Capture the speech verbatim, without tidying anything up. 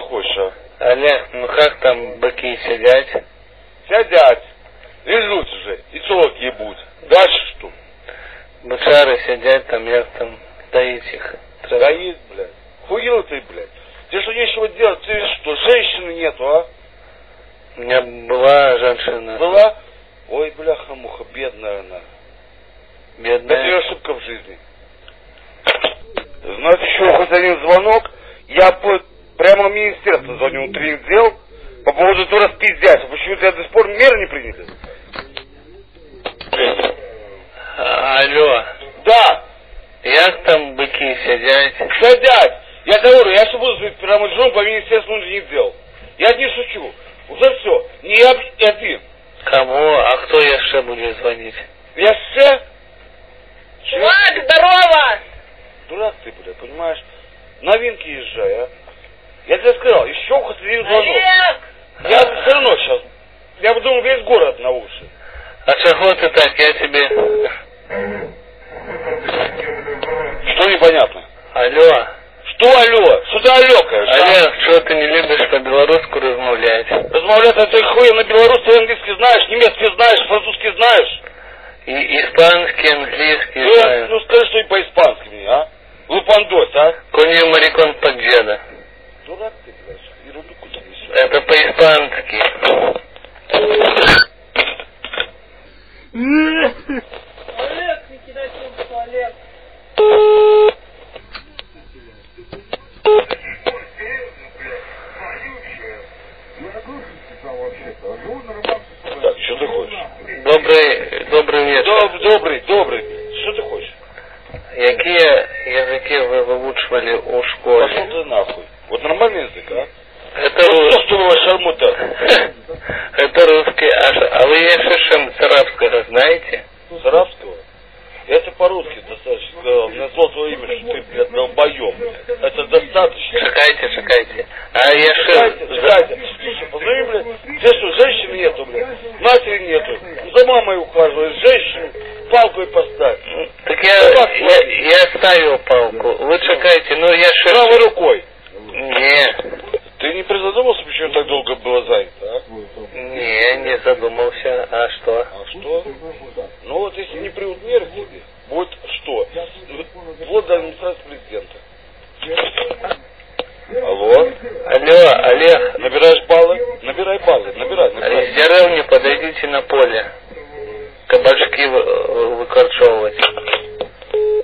хочешь, а? Олег, ну как там быки сидят? Сядят. Лежут уже. И целок ебут. Дальше что? Бычары сидят там, як там доить их. Доит, блядь. Хуел ты, блядь. Тебе что, нечего делать? Ты что, женщины нету, а? У меня была женщина. Была? Ой, бляха-муха, бедная она. Бедная. Это ее ошибка в жизни. Знаете, еще хоть один звонок, я по, прямо в министерство звоню, утренник сделал, по поводу этого распиздяйства. Почему-то до сих пор меры не приняли. А, алло. Да. Як там быки сидят? Сидят. Я говорю, я что буду звонить прямо жену по министерству внутренних дел. Я не шучу. Уже все. Не я, а ты. Кому? А кто еще будет звонить? Я все. Чувак, здорово! Дурак ты, бля, понимаешь? Новинки езжай, а. Я тебе сказал, еще хоть один звонок. Олег! Я все равно сейчас. Я бы думал, весь город на уши. А чего ты так? Я тебе... Что непонятно? Алло. Что алло? Что ты алёкаешь? Олег, что ты не любишь по-белорусски размовлять? Размовлять, а ты хуй на белорусский, ты английский знаешь, немецкий знаешь, французский знаешь. И испанский, английский Ну, знаю. ну скажи, что и по-испански мне, а? Лупандос, а? Кони марикон под деда. Дурак ты, блядь, ерунду куда несешь. Это по-испански. Олег, не кидай трубку, Олег. Так, что ты хочешь? Добрый, добрый вечер. Доб, добрый, добрый. Что ты хочешь? Какие языки вы выучивали у Пошел школе? ты нахуй. Вот нормальный язык, а? Это, Ну, рус... что, что вы шармута? Это русский, а, а вы еще с арабского знаете? С арабского? Я тебе по-русски достаточно сказал. Назвал твое имя, что ты, блядь, долбоёб. Это достаточно. Чекайте, чекайте. А я Чекайте, чекайте. Слушай, позвони, блядь. Здесь что, женщин нету, блядь? Матери нету. За мамой ухаживаешь. Женщину палкой поставь. Так я, я, я ставил палку. Вы чекайте, ну я шесть... Правой рукой. Не, Ты не призадумался, почему так долго было занято, а? не, не задумался. А что? А что? Ну вот если не примут меры к тебе, будет что? Вот до администрации президента. Алло? Алло, Олег. Набираешь баллы? Набирай баллы, набирай, набирай. Из деревни подойдите на поле. Кабачки вы- выкорчевывать.